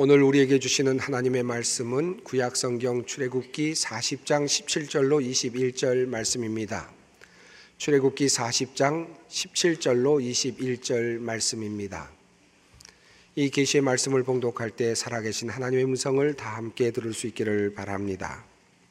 오늘 우리에게 주시는 하나님의 말씀은 구약성경 출애굽기 40장 17절로 21절 말씀입니다. 출애굽기 40장 17절로 21절 말씀입니다. 이 계시의 말씀을 봉독할 때 살아계신 하나님의 음성을 다 함께 들을 수 있기를 바랍니다.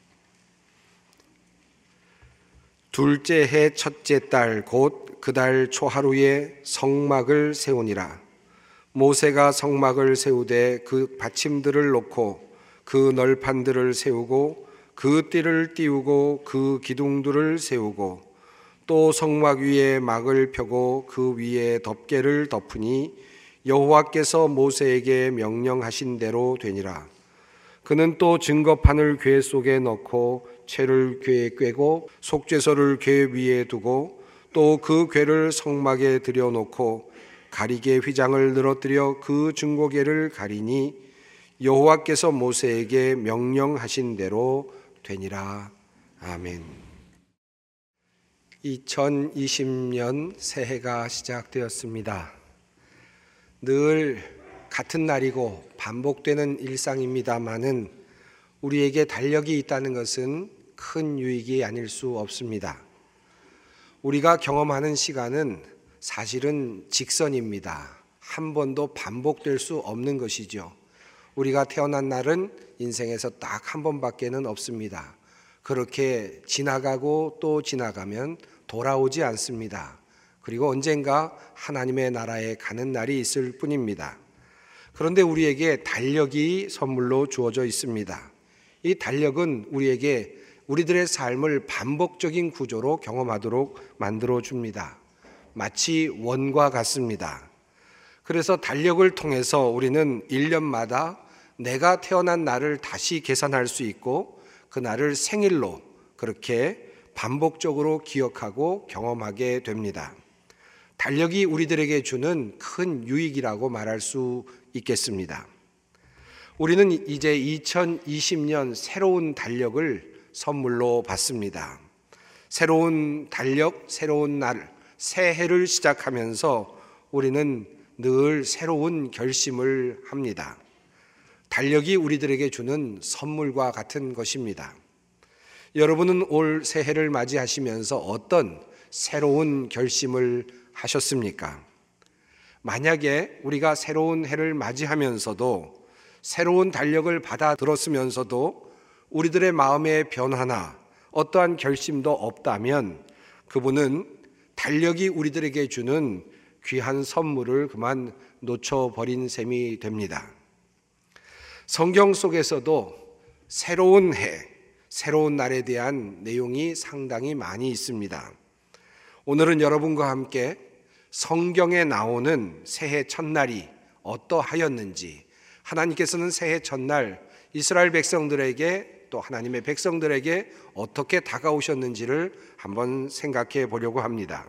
둘째 해 첫째 달 곧 그 달 초하루에 성막을 세우니라. 모세가 성막을 세우되 그 받침들을 놓고 그 널판들을 세우고 그 띠를 띄우고 그 기둥들을 세우고 또 성막 위에 막을 펴고 그 위에 덮개를 덮으니 여호와께서 모세에게 명령하신 대로 되니라. 그는 또 증거판을 궤 속에 넣고 채를 궤에 꿰고 속죄소를 궤 위에 두고 또 그 궤를 성막에 들여놓고 가리개 휘장을 늘어뜨려 그 증거궤를 가리니 여호와께서 모세에게 명령하신 대로 되니라. 아멘. 2020년 새해가 시작되었습니다. 늘 같은 날이고 반복되는 일상입니다마는 우리에게 달력이 있다는 것은 큰 유익이 아닐 수 없습니다. 우리가 경험하는 시간은 사실은 직선입니다. 한 번도 반복될 수 없는 것이죠. 우리가 태어난 날은 인생에서 딱 한 번밖에는 없습니다. 그렇게 지나가고 또 지나가면 돌아오지 않습니다. 그리고 언젠가 하나님의 나라에 가는 날이 있을 뿐입니다. 그런데 우리에게 달력이 선물로 주어져 있습니다. 이 달력은 우리들의 삶을 반복적인 구조로 경험하도록 만들어 줍니다. 마치 원과 같습니다. 그래서 달력을 통해서 우리는 1년마다 내가 태어난 날을 다시 계산할 수 있고 그 날을 생일로 그렇게 반복적으로 기억하고 경험하게 됩니다. 달력이 우리들에게 주는 큰 유익이라고 말할 수 있겠습니다. 우리는 이제 2020년 새로운 달력을 선물로 받습니다. 새로운 달력, 새로운 날, 새해를 시작하면서 우리는 늘 새로운 결심을 합니다. 달력이 우리들에게 주는 선물과 같은 것입니다. 여러분은 올 새해를 맞이하시면서 어떤 새로운 결심을 하셨습니까? 만약에 우리가 새로운 해를 맞이하면서도 새로운 달력을 받아들었으면서도 우리들의 마음의 변화나 어떠한 결심도 없다면 그분은 달력이 우리들에게 주는 귀한 선물을 그만 놓쳐버린 셈이 됩니다. 성경 속에서도 새로운 해, 새로운 날에 대한 내용이 상당히 많이 있습니다. 오늘은 여러분과 함께 성경에 나오는 새해 첫날이 어떠하였는지, 하나님께서는 새해 첫날 이스라엘 백성들에게 또 하나님의 백성들에게 어떻게 다가오셨는지를 한번 생각해 보려고 합니다.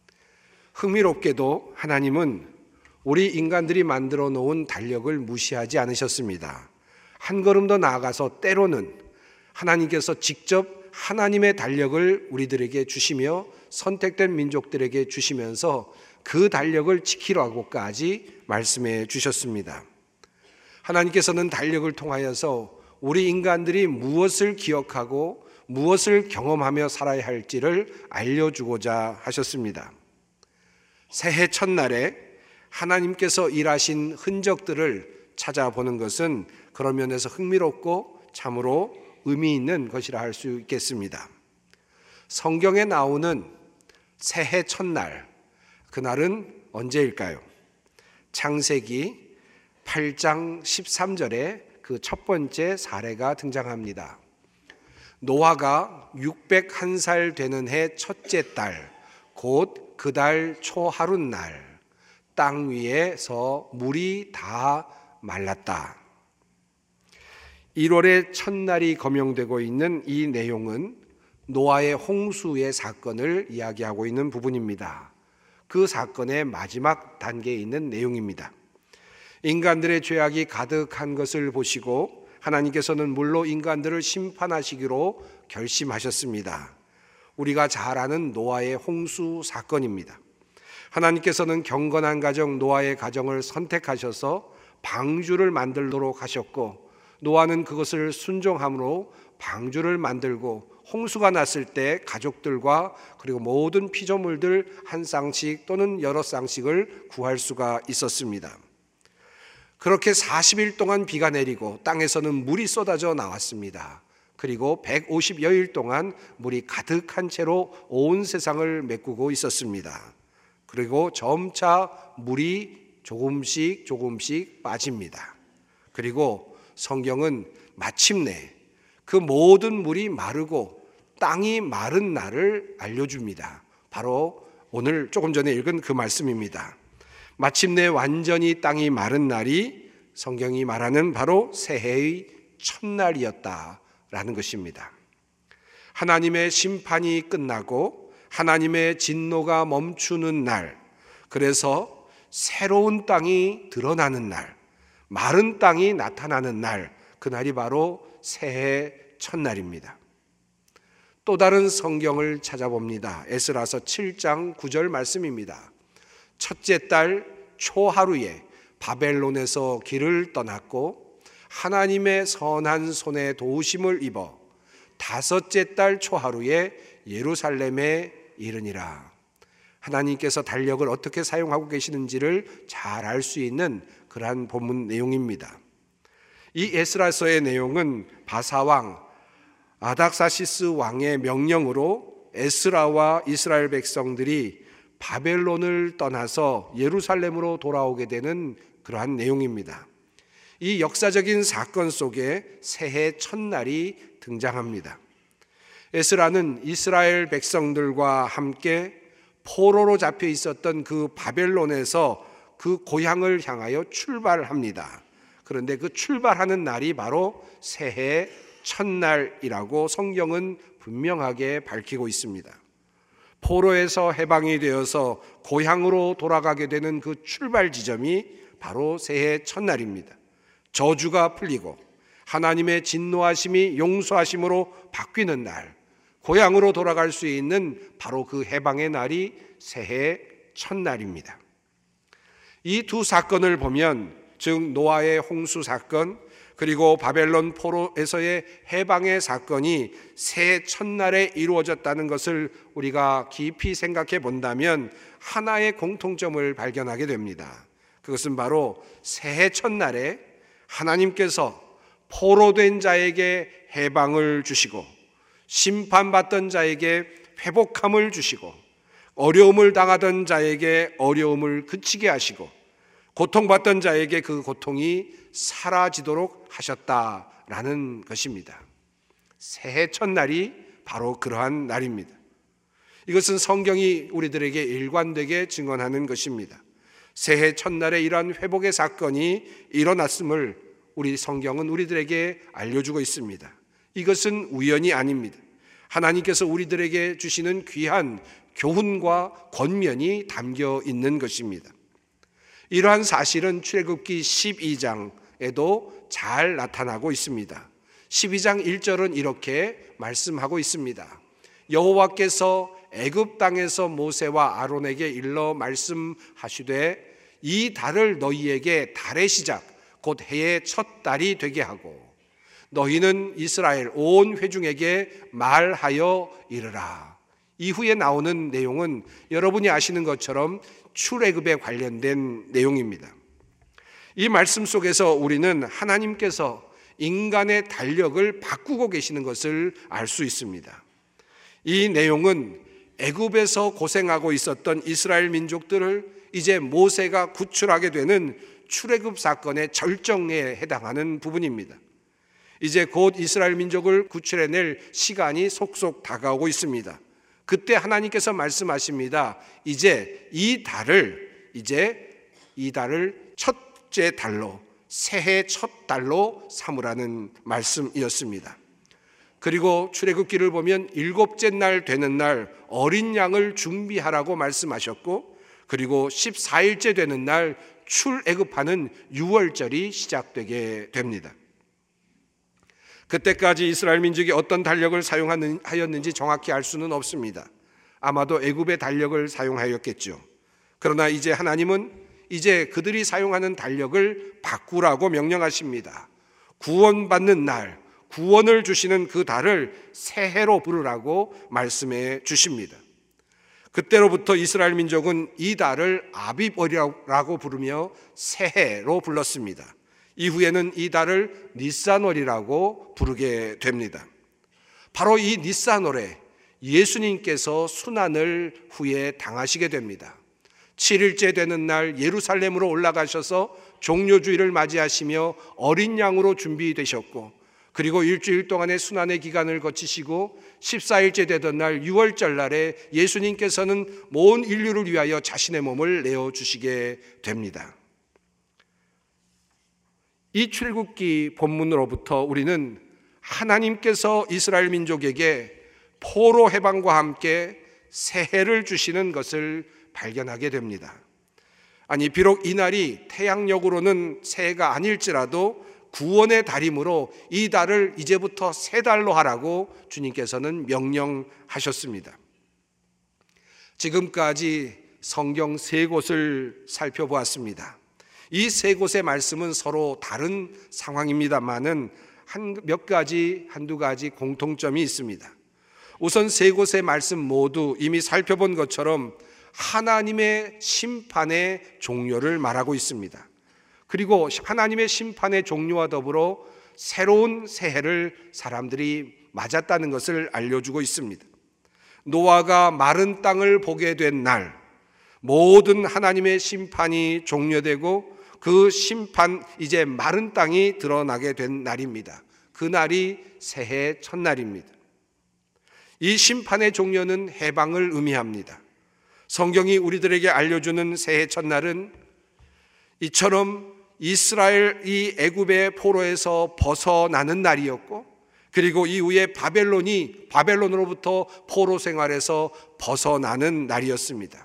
흥미롭게도 하나님은 우리 인간들이 만들어 놓은 달력을 무시하지 않으셨습니다. 한 걸음 더 나아가서 때로는 하나님께서 직접 하나님의 달력을 우리들에게 주시며 선택된 민족들에게 주시면서 그 달력을 지키라고까지 말씀해 주셨습니다. 하나님께서는 달력을 통하여서 우리 인간들이 무엇을 기억하고 무엇을 경험하며 살아야 할지를 알려주고자 하셨습니다. 새해 첫날에 하나님께서 일하신 흔적들을 찾아보는 것은 그런 면에서 흥미롭고 참으로 의미 있는 것이라 할 수 있겠습니다. 성경에 나오는 새해 첫날, 그날은 언제일까요? 창세기 8장 13절에 그 첫 번째 사례가 등장합니다. 노아가 601살 되는 해 첫째 달, 곧 그 달 초하룻날 땅 위에서 물이 다 말랐다. 1월의 첫날이 거명되고 있는 이 내용은 노아의 홍수의 사건을 이야기하고 있는 부분입니다. 그 사건의 마지막 단계에 있는 내용입니다. 인간들의 죄악이 가득한 것을 보시고 하나님께서는 물로 인간들을 심판하시기로 결심하셨습니다. 우리가 잘 아는 노아의 홍수 사건입니다. 하나님께서는 경건한 가정 노아의 가정을 선택하셔서 방주를 만들도록 하셨고, 노아는 그것을 순종함으로 방주를 만들고 홍수가 났을 때 가족들과 그리고 모든 피조물들 한 쌍씩 또는 여러 쌍씩을 구할 수가 있었습니다. 그렇게 40일 동안 비가 내리고 땅에서는 물이 쏟아져 나왔습니다. 그리고 150여일 동안 물이 가득한 채로 온 세상을 메꾸고 있었습니다. 그리고 점차 물이 조금씩 빠집니다. 그리고 성경은 마침내 그 모든 물이 마르고 땅이 마른 날을 알려줍니다. 바로 오늘 조금 전에 읽은 그 말씀입니다. 마침내 완전히 땅이 마른 날이 성경이 말하는 바로 새해의 첫날이었다라는 것입니다. 하나님의 심판이 끝나고 하나님의 진노가 멈추는 날, 그래서 새로운 땅이 드러나는 날, 마른 땅이 나타나는 날, 그날이 바로 새해 첫날입니다. 또 다른 성경을 찾아봅니다. 에스라서 7장 9절 말씀입니다. 첫째 달 초하루에 바벨론에서 길을 떠났고 하나님의 선한 손에 도우심을 입어 다섯째 달 초하루에 예루살렘에 이르니라. 하나님께서 달력을 어떻게 사용하고 계시는지를 잘 알 수 있는 그러한 본문 내용입니다. 이 에스라서의 내용은 바사왕 아닥사시스 왕의 명령으로 에스라와 이스라엘 백성들이 바벨론을 떠나서 예루살렘으로 돌아오게 되는 그러한 내용입니다. 이 역사적인 사건 속에 새해 첫날이 등장합니다. 에스라는 이스라엘 백성들과 함께 포로로 잡혀 있었던 그 바벨론에서 그 고향을 향하여 출발합니다. 그런데 그 출발하는 날이 바로 새해 첫날이라고 성경은 분명하게 밝히고 있습니다. 포로에서 해방이 되어서 고향으로 돌아가게 되는 그 출발 지점이 바로 새해 첫날입니다. 저주가 풀리고 하나님의 진노하심이 용서하심으로 바뀌는 날, 고향으로 돌아갈 수 있는 바로 그 해방의 날이 새해 첫날입니다. 이 두 사건을 보면, 즉 노아의 홍수 사건 그리고 바벨론 포로에서의 해방의 사건이 새해 첫날에 이루어졌다는 것을 우리가 깊이 생각해 본다면 하나의 공통점을 발견하게 됩니다. 그것은 바로 새해 첫날에 하나님께서 포로된 자에게 해방을 주시고 심판받던 자에게 회복함을 주시고 어려움을 당하던 자에게 어려움을 그치게 하시고 고통받던 자에게 그 고통이 사라지도록 하셨다라는 것입니다. 새해 첫날이 바로 그러한 날입니다. 이것은 성경이 우리들에게 일관되게 증언하는 것입니다. 새해 첫날에 이러한 회복의 사건이 일어났음을 우리 성경은 우리들에게 알려주고 있습니다. 이것은 우연이 아닙니다. 하나님께서 우리들에게 주시는 귀한 교훈과 권면이 담겨 있는 것입니다. 이러한 사실은 출애굽기 12장에도 잘 나타나고 있습니다. 12장 1절은 이렇게 말씀하고 있습니다. 여호와께서 애굽 땅에서 모세와 아론에게 일러 말씀하시되 이 달을 너희에게 달의 시작 곧 해의 첫 달이 되게 하고 너희는 이스라엘 온 회중에게 말하여 이르라. 이후에 나오는 내용은 여러분이 아시는 것처럼 출애굽에 관련된 내용입니다. 이 말씀 속에서 우리는 하나님께서 인간의 달력을 바꾸고 계시는 것을 알 수 있습니다. 이 내용은 애굽에서 고생하고 있었던 이스라엘 민족들을 이제 모세가 구출하게 되는 출애굽 사건의 절정에 해당하는 부분입니다. 이제 곧 이스라엘 민족을 구출해낼 시간이 속속 다가오고 있습니다. 그때 하나님께서 말씀하십니다. 이제 이 달을 첫째 달로, 새해 첫 달로 삼으라는 말씀이었습니다. 그리고 출애굽기를 보면 일곱째 날 되는 날 어린 양을 준비하라고 말씀하셨고, 그리고 14일째 되는 날 출애굽하는 유월절이 시작되게 됩니다. 그때까지 이스라엘 민족이 어떤 달력을 사용하였는지 정확히 알 수는 없습니다. 아마도 애굽의 달력을 사용하였겠죠. 그러나 이제 하나님은 이제 그들이 사용하는 달력을 바꾸라고 명령하십니다. 구원받는 날, 구원을 주시는 그 달을 새해로 부르라고 말씀해 주십니다. 그때로부터 이스라엘 민족은 이 달을 아비월이라고 부르며 새해로 불렀습니다. 이후에는 이 달을 니산월이라고 부르게 됩니다. 바로 이 니산월에 예수님께서 순환을 후에 당하시게 됩니다. 7일째 되는 날 예루살렘으로 올라가셔서 종료주일을 맞이하시며 어린 양으로 준비되셨고, 그리고 일주일 동안의 순환의 기간을 거치시고 14일째 되던 날 6월절 날에 예수님께서는 온 인류를 위하여 자신의 몸을 내어주시게 됩니다. 이 출애굽기 본문으로부터 우리는 하나님께서 이스라엘 민족에게 포로 해방과 함께 새해를 주시는 것을 발견하게 됩니다. 아니, 비록 이 날이 태양력으로는 새해가 아닐지라도 구원의 달이므로 이 달을 이제부터 새 달로 하라고 주님께서는 명령하셨습니다. 지금까지 성경 세 곳을 살펴보았습니다. 이 세 곳의 말씀은 서로 다른 상황입니다만은 한두 가지 공통점이 있습니다. 우선 세 곳의 말씀 모두 이미 살펴본 것처럼 하나님의 심판의 종료를 말하고 있습니다. 그리고 하나님의 심판의 종료와 더불어 새로운 새해를 사람들이 맞았다는 것을 알려주고 있습니다. 노아가 마른 땅을 보게 된 날, 모든 하나님의 심판이 종료되고 그 심판, 이제 마른 땅이 드러나게 된 날입니다. 그 날이 새해 첫날입니다. 이 심판의 종료는 해방을 의미합니다. 성경이 우리들에게 알려주는 새해 첫날은 이처럼 이스라엘이 애굽의 포로에서 벗어나는 날이었고, 그리고 이후에 바벨론으로부터 포로 생활에서 벗어나는 날이었습니다.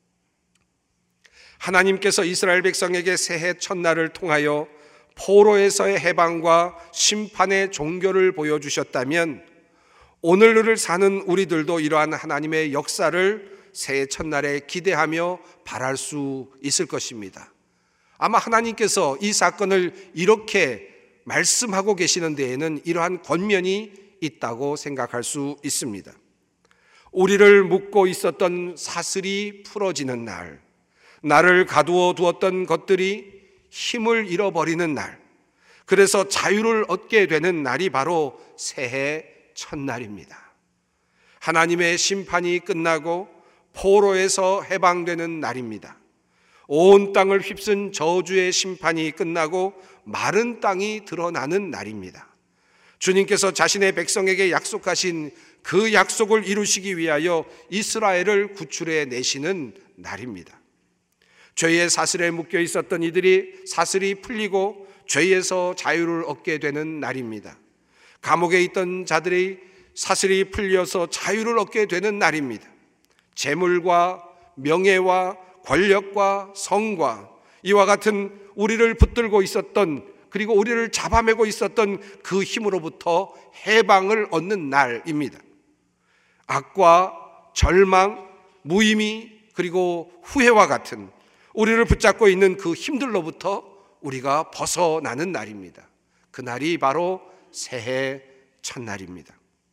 하나님께서 이스라엘 백성에게 새해 첫날을 통하여 포로에서의 해방과 심판의 종교를 보여주셨다면 오늘을 사는 우리들도 이러한 하나님의 역사를 새해 첫날에 기대하며 바랄 수 있을 것입니다. 아마 하나님께서 이 사건을 이렇게 말씀하고 계시는 데에는 이러한 권면이 있다고 생각할 수 있습니다. 우리를 묶고 있었던 사슬이 풀어지는 날, 나를 가두어 두었던 것들이 힘을 잃어버리는 날, 그래서 자유를 얻게 되는 날이 바로 새해 첫날입니다. 하나님의 심판이 끝나고 포로에서 해방되는 날입니다. 온 땅을 휩쓴 저주의 심판이 끝나고 마른 땅이 드러나는 날입니다. 주님께서 자신의 백성에게 약속하신 그 약속을 이루시기 위하여 이스라엘을 구출해 내시는 날입니다. 죄의 사슬에 묶여 있었던 이들이 사슬이 풀리고 죄에서 자유를 얻게 되는 날입니다. 감옥에 있던 자들이 사슬이 풀려서 자유를 얻게 되는 날입니다. 재물과 명예와 권력과 성과, 이와 같은 우리를 붙들고 있었던, 그리고 우리를 잡아매고 있었던 그 힘으로부터 해방을 얻는 날입니다. 악과 절망, 무의미, 그리고 후회와 같은 우리를 붙잡고 있는 그 힘들로부터 우리가 벗어나는 날입니다. 그 날이 바로 새해 첫날입니다.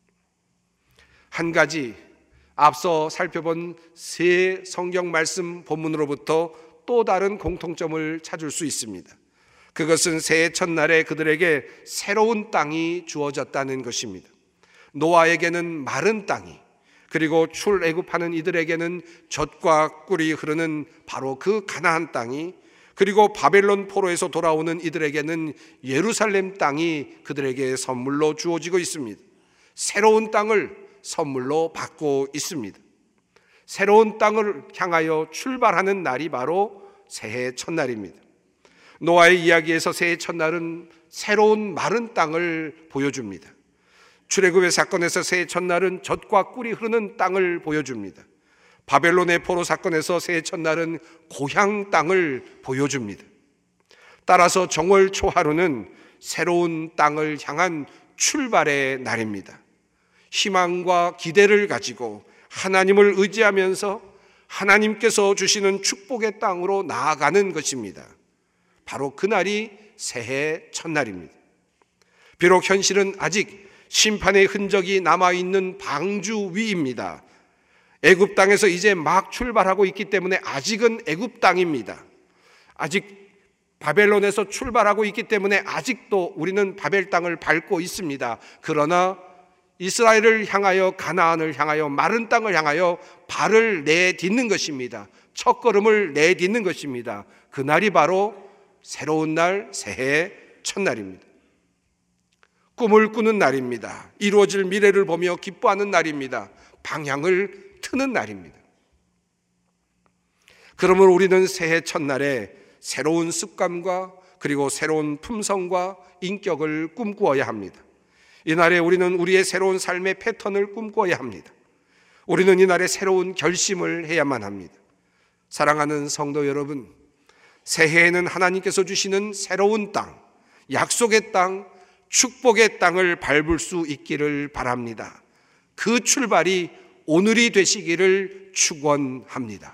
한 가지 앞서 살펴본 세 성경 말씀 본문으로부터 또 다른 공통점을 찾을 수 있습니다. 그것은 새해 첫날에 그들에게 새로운 땅이 주어졌다는 것입니다. 노아에게는 마른 땅이, 그리고 출애굽하는 이들에게는 젖과 꿀이 흐르는 바로 그 가나안 땅이, 그리고 바벨론 포로에서 돌아오는 이들에게는 예루살렘 땅이 그들에게 선물로 주어지고 있습니다. 새로운 땅을 선물로 받고 있습니다. 새로운 땅을 향하여 출발하는 날이 바로 새해 첫날입니다. 노아의 이야기에서 새해 첫날은 새로운 마른 땅을 보여줍니다. 출애굽의 사건에서 새해 첫날은 젖과 꿀이 흐르는 땅을 보여줍니다. 바벨론의 포로 사건에서 새해 첫날은 고향 땅을 보여줍니다. 따라서 정월 초하루는 새로운 땅을 향한 출발의 날입니다. 희망과 기대를 가지고 하나님을 의지하면서 하나님께서 주시는 축복의 땅으로 나아가는 것입니다. 바로 그날이 새해 첫날입니다. 비록 현실은 아직 심판의 흔적이 남아있는 방주 위입니다. 애굽 땅에서 이제 막 출발하고 있기 때문에 아직은 애굽 땅입니다. 아직 바벨론에서 출발하고 있기 때문에 아직도 우리는 바벨 땅을 밟고 있습니다. 그러나 이스라엘을 향하여, 가나안을 향하여, 마른 땅을 향하여 발을 내딛는 것입니다. 첫걸음을 내딛는 것입니다. 그날이 바로 새로운 날, 새해 첫날입니다. 꿈을 꾸는 날입니다. 이루어질 미래를 보며 기뻐하는 날입니다. 방향을 트는 날입니다. 그러므로 우리는 새해 첫날에 새로운 습관과 그리고 새로운 품성과 인격을 꿈꾸어야 합니다. 이날에 우리는 우리의 새로운 삶의 패턴을 꿈꿔야 합니다. 우리는 이날에 새로운 결심을 해야만 합니다. 사랑하는 성도 여러분, 새해에는 하나님께서 주시는 새로운 땅, 약속의 땅, 축복의 땅을 밟을 수 있기를 바랍니다. 그 출발이 오늘이 되시기를 축원합니다.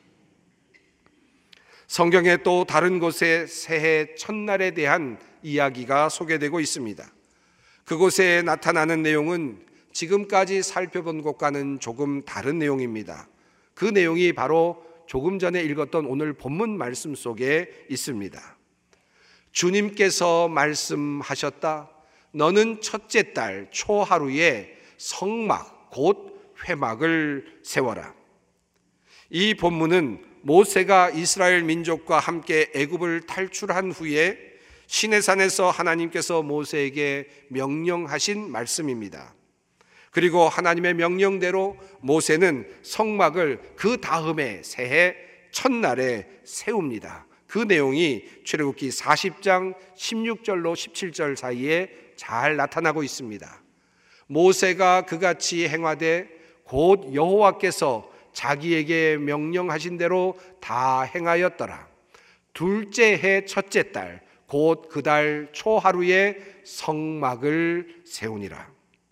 성경에 또 다른 곳에 새해 첫날에 대한 이야기가 소개되고 있습니다. 그곳에 나타나는 내용은 지금까지 살펴본 것과는 조금 다른 내용입니다. 그 내용이 바로 조금 전에 읽었던 오늘 본문 말씀 속에 있습니다. 주님께서 말씀하셨다. 너는 첫째 달 초하루에 성막 곧 회막을 세워라. 이 본문은 모세가 이스라엘 민족과 함께 애굽을 탈출한 후에 시내산에서 하나님께서 모세에게 명령하신 말씀입니다. 그리고 하나님의 명령대로 모세는 성막을 그 다음에 새해 첫날에 세웁니다. 그 내용이 출애굽기 40장 16절로 17절 사이에 잘 나타나고 있습니다. 모세가 그같이 행하되 곧 여호와께서 자기에게 명령하신 대로 다 행하였더라. 둘째 해 첫째 달 곧 그 달 초하루에 성막을 세우니라.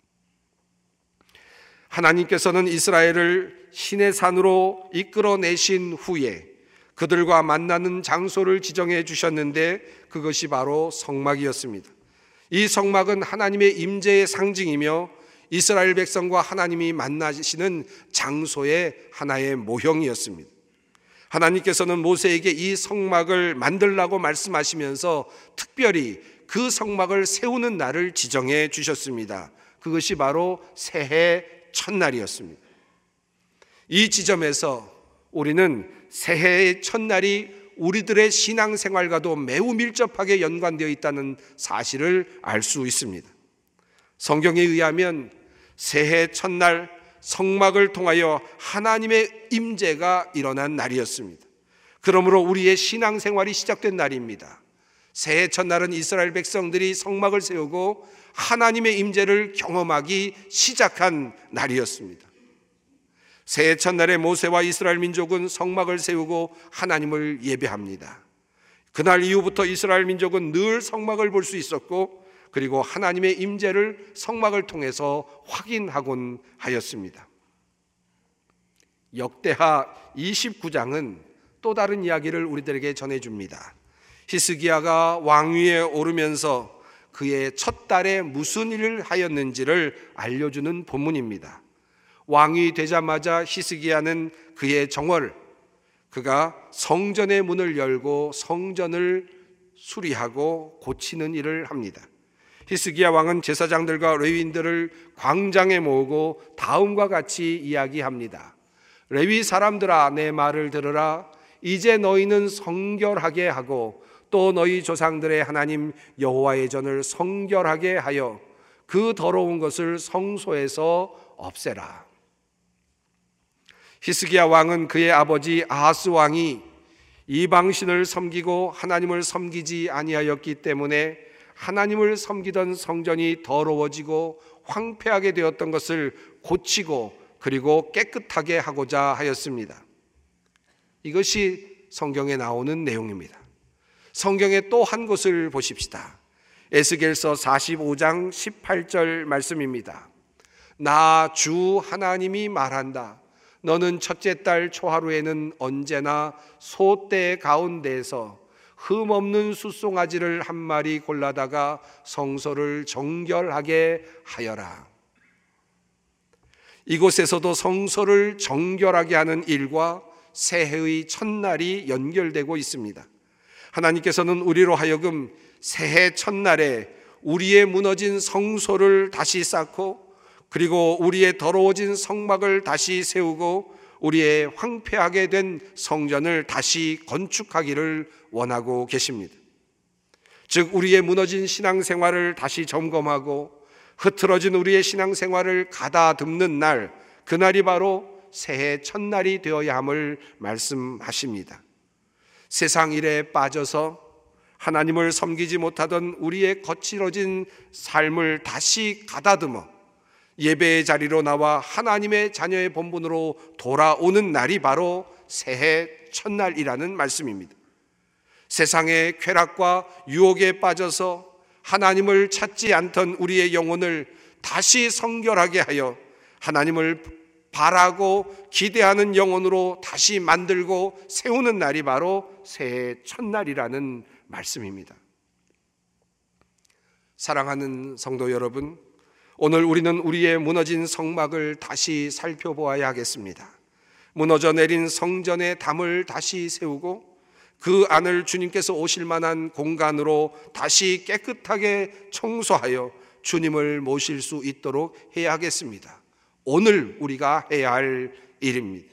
하나님께서는 이스라엘을 시내산으로 이끌어내신 후에 그들과 만나는 장소를 지정해 주셨는데 그것이 바로 성막이었습니다. 이 성막은 하나님의 임재의 상징이며 이스라엘 백성과 하나님이 만나시는 장소의 하나의 모형이었습니다. 하나님께서는 모세에게 이 성막을 만들라고 말씀하시면서 특별히 그 성막을 세우는 날을 지정해 주셨습니다. 그것이 바로 새해 첫날이었습니다. 이 지점에서 우리는 새해의 첫날이 우리들의 신앙생활과도 매우 밀접하게 연관되어 있다는 사실을 알 수 있습니다. 성경에 의하면 새해 첫날 성막을 통하여 하나님의 임재가 일어난 날이었습니다. 그러므로 우리의 신앙생활이 시작된 날입니다. 새해 첫날은 이스라엘 백성들이 성막을 세우고 하나님의 임재를 경험하기 시작한 날이었습니다. 새해 첫날에 모세와 이스라엘 민족은 성막을 세우고 하나님을 예배합니다. 그날 이후부터 이스라엘 민족은 늘 성막을 볼 수 있었고 그리고 하나님의 임재를 성막을 통해서 확인하곤 하였습니다. 역대하 29장은 또 다른 이야기를 우리들에게 전해줍니다. 히스기야가 왕위에 오르면서 그의 첫 달에 무슨 일을 하였는지를 알려주는 본문입니다. 왕이 되자마자 히스기야는 그의 정월, 그가 성전의 문을 열고 성전을 수리하고 고치는 일을 합니다. 히스기야 왕은 제사장들과 레위인들을 광장에 모으고 다음과 같이 이야기합니다. 레위 사람들아, 내 말을 들으라. 이제 너희는 성결하게 하고 또 너희 조상들의 하나님 여호와의 전을 성결하게 하여 그 더러운 것을 성소에서 없애라. 히스기야 왕은 그의 아버지 아하스 왕이 이방신을 섬기고 하나님을 섬기지 아니하였기 때문에 하나님을 섬기던 성전이 더러워지고 황폐하게 되었던 것을 고치고 그리고 깨끗하게 하고자 하였습니다. 이것이 성경에 나오는 내용입니다. 성경의 또 한 곳을 보십시다. 에스겔서 45장 18절 말씀입니다. 나 주 하나님이 말한다. 너는 첫째 달 초하루에는 언제나 소떼 가운데에서 흠없는 숫송아지를 한 마리 골라다가 성소를 정결하게 하여라. 이곳에서도 성소를 정결하게 하는 일과 새해의 첫날이 연결되고 있습니다. 하나님께서는 우리로 하여금 새해 첫날에 우리의 무너진 성소를 다시 쌓고, 그리고 우리의 더러워진 성막을 다시 세우고, 우리의 황폐하게 된 성전을 다시 건축하기를 원하고 계십니다. 즉, 우리의 무너진 신앙생활을 다시 점검하고 흐트러진 우리의 신앙생활을 가다듬는 날, 그날이 바로 새해 첫날이 되어야 함을 말씀하십니다. 세상 일에 빠져서 하나님을 섬기지 못하던 우리의 거칠어진 삶을 다시 가다듬어 예배의 자리로 나와 하나님의 자녀의 본분으로 돌아오는 날이 바로 새해 첫날이라는 말씀입니다. 세상의 쾌락과 유혹에 빠져서 하나님을 찾지 않던 우리의 영혼을 다시 성결하게 하여 하나님을 바라고 기대하는 영혼으로 다시 만들고 세우는 날이 바로 새해 첫날이라는 말씀입니다. 사랑하는 성도 여러분, 오늘 우리는 우리의 무너진 성막을 다시 살펴보아야 하겠습니다. 무너져 내린 성전의 담을 다시 세우고 그 안을 주님께서 오실 만한 공간으로 다시 깨끗하게 청소하여 주님을 모실 수 있도록 해야 하겠습니다. 오늘 우리가 해야 할 일입니다.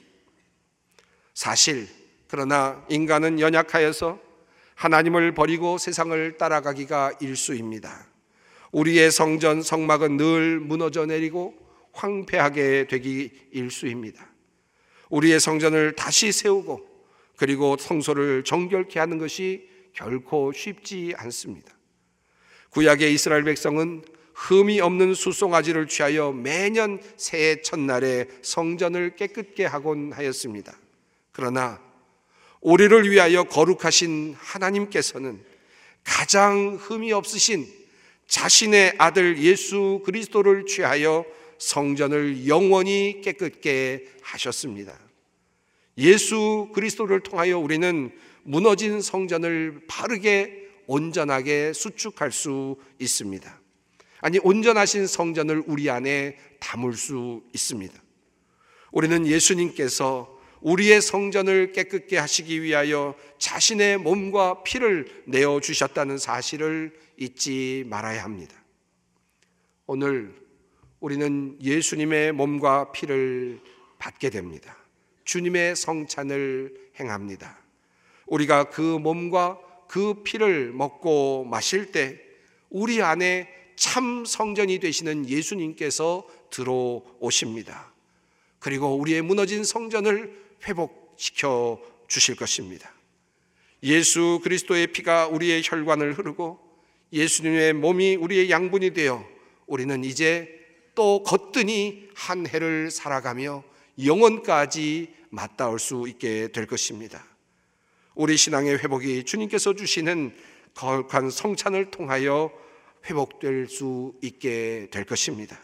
사실 그러나 인간은 연약하여서 하나님을 버리고 세상을 따라가기가 일수입니다. 우리의 성전 성막은 늘 무너져 내리고 황폐하게 되기 일수입니다. 우리의 성전을 다시 세우고 그리고 성소를 정결케 하는 것이 결코 쉽지 않습니다. 구약의 이스라엘 백성은 흠이 없는 숫송아지를 취하여 매년 새해 첫날에 성전을 깨끗게 하곤 하였습니다. 그러나 우리를 위하여 거룩하신 하나님께서는 가장 흠이 없으신 자신의 아들 예수 그리스도를 취하여 성전을 영원히 깨끗게 하셨습니다. 예수 그리스도를 통하여 우리는 무너진 성전을 바르게 온전하게 수축할 수 있습니다. 아니, 온전하신 성전을 우리 안에 담을 수 있습니다. 우리는 예수님께서 우리의 성전을 깨끗게 하시기 위하여 자신의 몸과 피를 내어주셨다는 사실을 잊지 말아야 합니다. 오늘 우리는 예수님의 몸과 피를 받게 됩니다. 주님의 성찬을 행합니다. 우리가 그 몸과 그 피를 먹고 마실 때 우리 안에 참 성전이 되시는 예수님께서 들어오십니다. 그리고 우리의 무너진 성전을 회복시켜 주실 것입니다. 예수 그리스도의 피가 우리의 혈관을 흐르고 예수님의 몸이 우리의 양분이 되어 우리는 이제 또 거뜬히 한 해를 살아가며 영원까지 맞닿을 수 있게 될 것입니다. 우리 신앙의 회복이 주님께서 주시는 거룩한 성찬을 통하여 회복될 수 있게 될 것입니다.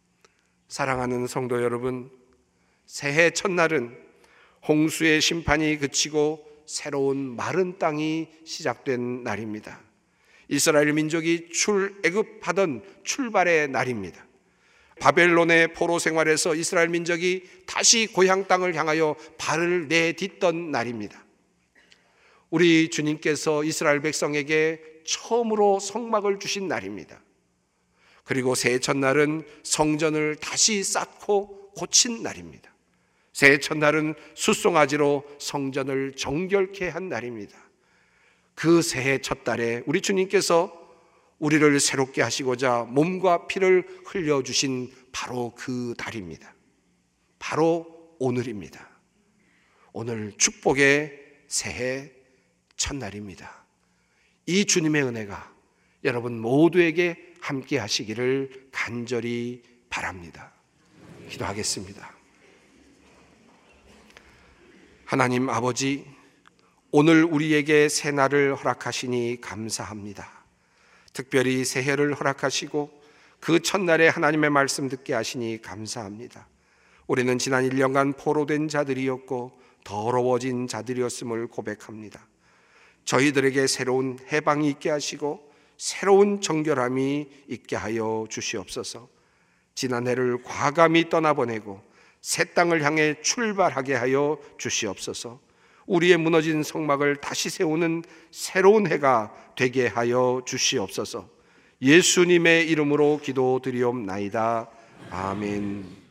사랑하는 성도 여러분, 새해 첫날은 홍수의 심판이 그치고 새로운 마른 땅이 시작된 날입니다. 이스라엘 민족이 출애굽하던 출발의 날입니다. 바벨론의 포로 생활에서 이스라엘 민족이 다시 고향 땅을 향하여 발을 내딛던 날입니다. 우리 주님께서 이스라엘 백성에게 처음으로 성막을 주신 날입니다. 그리고 새해 첫날은 성전을 다시 쌓고 고친 날입니다. 새해 첫날은 숫송아지로 성전을 정결케 한 날입니다. 그 새해 첫달에 우리 주님께서 우리를 새롭게 하시고자 몸과 피를 흘려주신 바로 그 달입니다. 바로 오늘입니다. 오늘 축복의 새해 첫날입니다. 이 주님의 은혜가 여러분 모두에게 함께 하시기를 간절히 바랍니다. 기도하겠습니다. 하나님 아버지, 오늘 우리에게 새날을 허락하시니 감사합니다. 특별히 새해를 허락하시고 그 첫날에 하나님의 말씀 듣게 하시니 감사합니다. 우리는 지난 1년간 포로된 자들이었고 더러워진 자들이었음을 고백합니다. 저희들에게 새로운 해방이 있게 하시고 새로운 정결함이 있게 하여 주시옵소서. 지난 해를 과감히 떠나보내고 새 땅을 향해 출발하게 하여 주시옵소서. 우리의 무너진 성막을 다시 세우는 새로운 해가 되게 하여 주시옵소서. 예수님의 이름으로 기도드리옵나이다. 아멘.